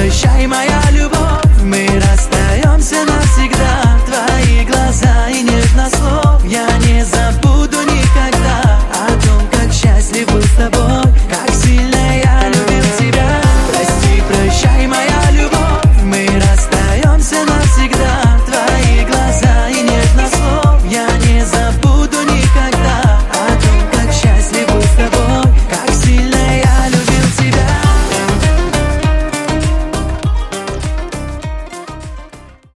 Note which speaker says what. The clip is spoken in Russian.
Speaker 1: Прощай, моя любовь, мы расстаемся навсегда. Твои глаза и нежно слов я не забуду никогда. О том, как счастлив был с тобой.